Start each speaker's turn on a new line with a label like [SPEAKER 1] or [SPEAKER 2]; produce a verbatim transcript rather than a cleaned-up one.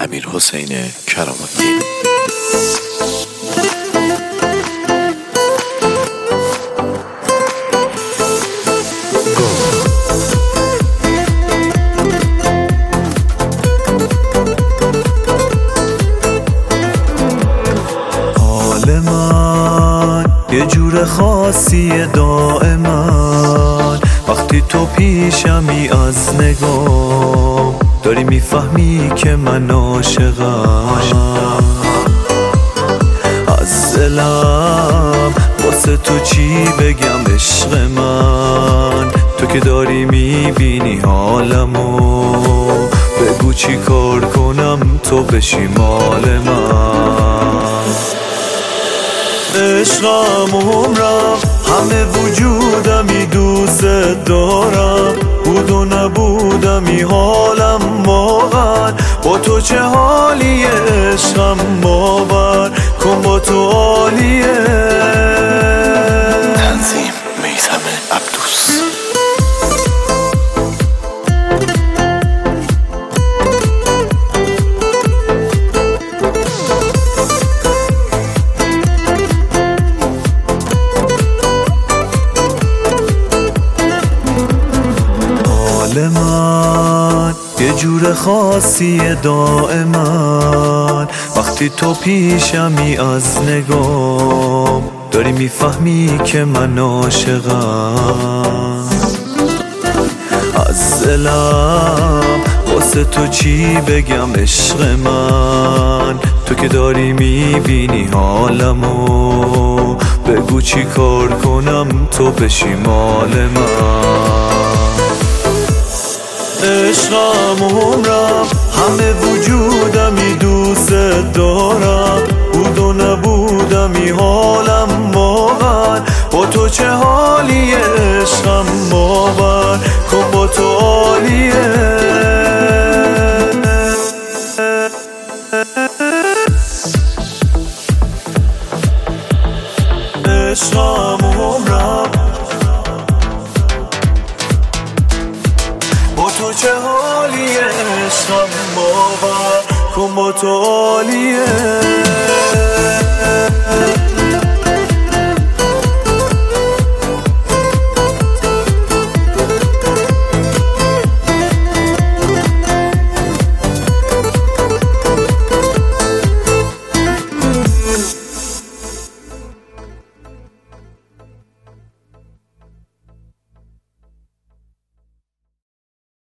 [SPEAKER 1] امیرحسین کرام‌الدین.
[SPEAKER 2] حال من یه جور خاصیه دائما، وقتی تو پیشمی از نگام داری میفهمی که من عاشقم. از دلم واسه تو چی بگم عشق من، تو که داری میبینی حالمو، بگو چی کار کنم تو بشی مال من. عشقم عمرم همه وجودمی دوست دارم، بود و نبودمی حالم واقعا، با تو چه حالیه عشقم باور کن با تو عالیه.
[SPEAKER 1] تنظیم میثم عبدوس.
[SPEAKER 2] حال من یه جور خاصیه دائما، وقتی تو پیشمی از نگام داری میفهمی که من عاشقم. از دلم واسه تو چی بگم عشق من، تو که داری میبینی حالمو، بگو چی کار کنم تو بشی مال من. عشقم عمرم همه وجودمی دوست دارم، بود و نبودمی حالم واقعا، با تو چه حالیه عشقم باور کن با تو عالیه. عشقم عمرم با تو چه حالیه عشقم باور کن با تو عالیه.